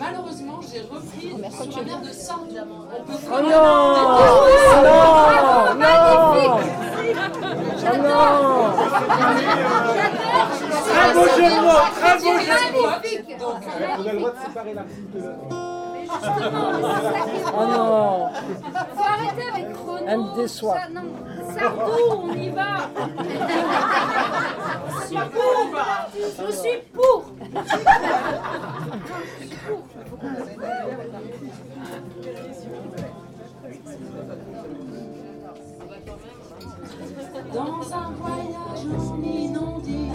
malheureusement, j'ai repris sur un air de Sardou. Oh non! Très beau jeu de mots! Très beau jeu de mots! On a le droit de séparer l'article. Oh non! Faut arrêter avec Chrono. Elle me déçoit. Non, Sardou, on y va. Je suis pour. Dans un voyage en inondé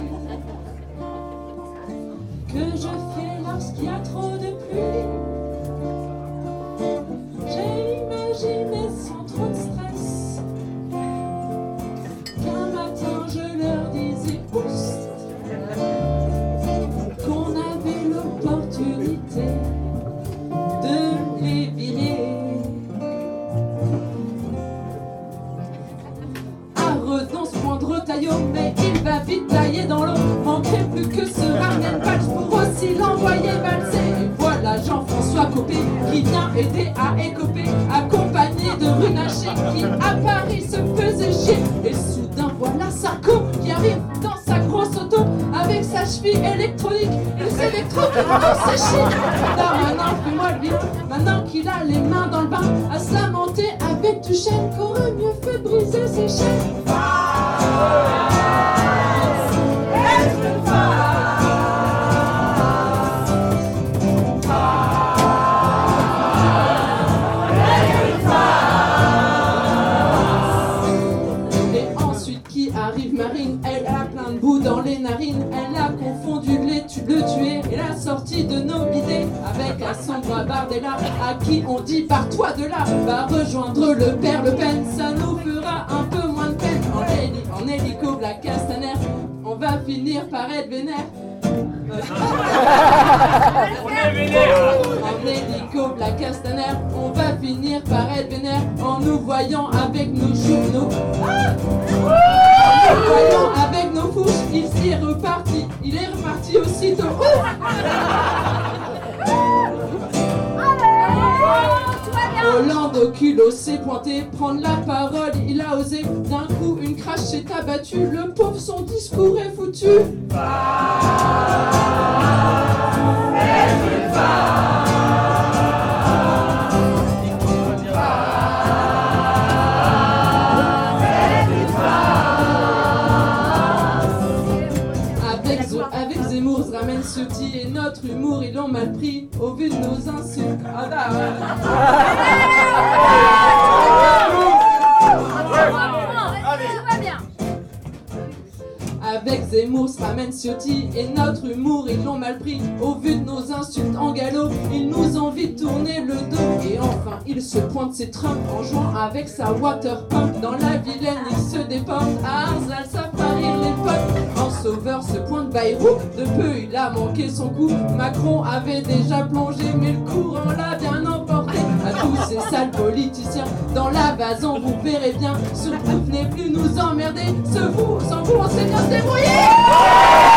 que je fais lorsqu'il y a trop de pluie, j'ai imaginé sans trop de stress qu'un matin je leur disais oust, qu'on avait l'opportunité de les virer. Redonce, moindre taillot, mais il va vite tailler dans l'eau. Manquerait plus que ce ramène Valls pour aussi l'envoyer valser. Et voilà Jean-François Copé qui vient aider à écoper, accompagné de Runacher qui à Paris se faisait chier. Et soudain voilà Sarko qui arrive dans sa grosse auto avec sa cheville électronique. Il s'électrocute dans ses chiens. Maintenant fais-moi lui, maintenant qu'il a les mains dans le bain, à se lamenter avec du chêne, qu'aurait mieux fait briser ses chaînes. Et ensuite qui arrive Marine, elle a plein de boue dans les narines, elle a confondu le tuer et la sortie de nos bidets avec la sombre Bardella à qui on dit pars-toi de là, va rejoindre le père Le Pen, ça nous fera un peu moins de peine. En hélico Black Castaner, on va finir par être vénère. En hélico Black Castaner, on va finir par être vénère en nous voyant avec nos journaux. En nous voyant avec nos fourches, il est reparti aussitôt. Hollande au culot s'est pointé, prendre la parole, il a osé. D'un coup, une crache s'est abattue, le pauvre son discours est foutu. Avec Zemmour se ramène Ciotti et notre humour ils l'ont mal pris au vu de nos insultes. Avec Zemmour se ramène Ciotti et notre humour ils l'ont mal pris au vu de nos insultes en galop. Ils nous ont vite tourné le dos et enfin il se pointe ses Trump en jouant avec sa water pump. Dans la Vilaine il se déporte à Arzal, ça fait rire les potes. En sauveur se pointe Bayrou, de peu il a manqué son coup. Macron avait déjà plongé mais le courant l'a bien emporté. À tous ces sales politiciens dans la Vazon vous verrez bien. Surtout venez plus nous emmerder, sans vous on sait bien se débrouiller.